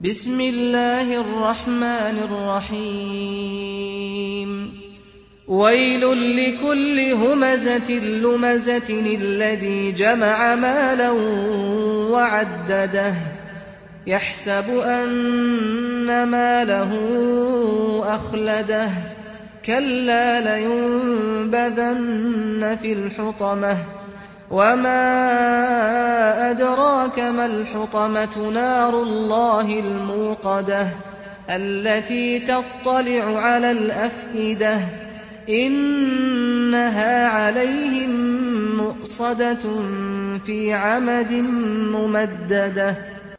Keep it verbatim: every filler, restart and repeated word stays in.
بسم الله الرحمن الرحيم ويل لكل همزة لمزة الذي جمع مالا وعدده يحسب أن ماله أخلده كلا لينبذن في الحطمة وما أدراك ما الحطمة نار الله الموقدة التي تطلع على الأفئدة إنها عليهم مؤصدة في عمد ممددة